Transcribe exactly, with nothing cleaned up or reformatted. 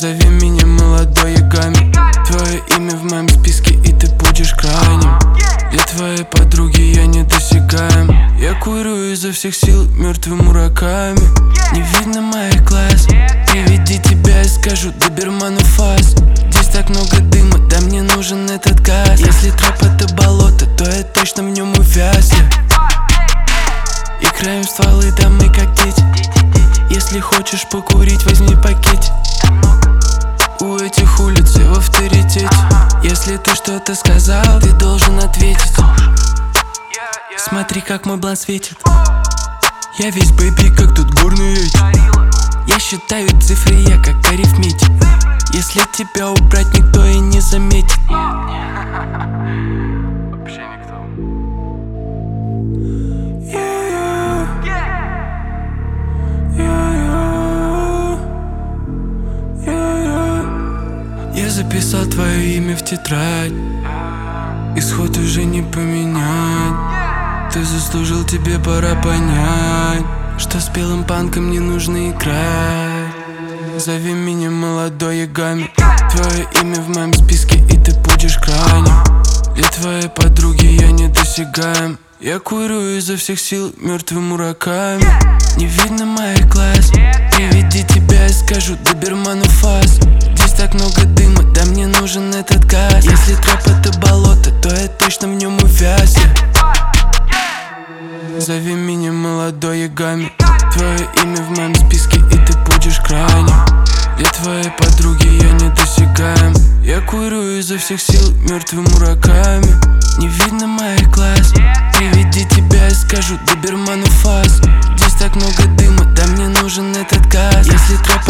Зови меня молодой Ягами. Твое имя в моем списке, и ты будешь крайним. Для твоей подруги я недосягаем. Я курю изо всех сил мертвым мураками. Не видно моих глаз. Приведи тебя и скажу доберману фас. Здесь так много дыма, да мне нужен этот газ. Если трэп это болото, то я точно в нем увяз. Играем в стволы, да мы как дети. Если хочешь покурить, возьми пакетик. У этих улиц я в авторитете. Если ты что-то сказал, ты должен ответить. Смотри, как мой блан светит. Я весь бэйби, как тут горный ветер. Я считаю цифры, я как арифметик. Если тебя убрать, никто и не заметит. Вообще никто. Я записал твое имя в тетрадь. Исход уже не поменять. Ты заслужил, тебе пора понять, что с белым панком не нужно играть. Зови меня молодой Ягами. Твое имя в моем списке, и ты будешь крайним. Для твоей подруги я недосягаем. Я курю изо всех сил мертвым мураками. Не видно моих глаз. Приведи тебя и скажу доберману фас. Здесь так много дыма, да мне нужен этот газ. Если трэп это болото, то я точно в нем увяз. Зови меня молодой Ягами. Твое имя в моем списке, и ты будешь крайним. Для твоей подруги я недосягаем. Я курю изо всех сил мертвым мураками. Не видно моих глаз. Приведи тебя и скажу доберману фас. Здесь так много дыма, да мне нужен этот газ. Если трэп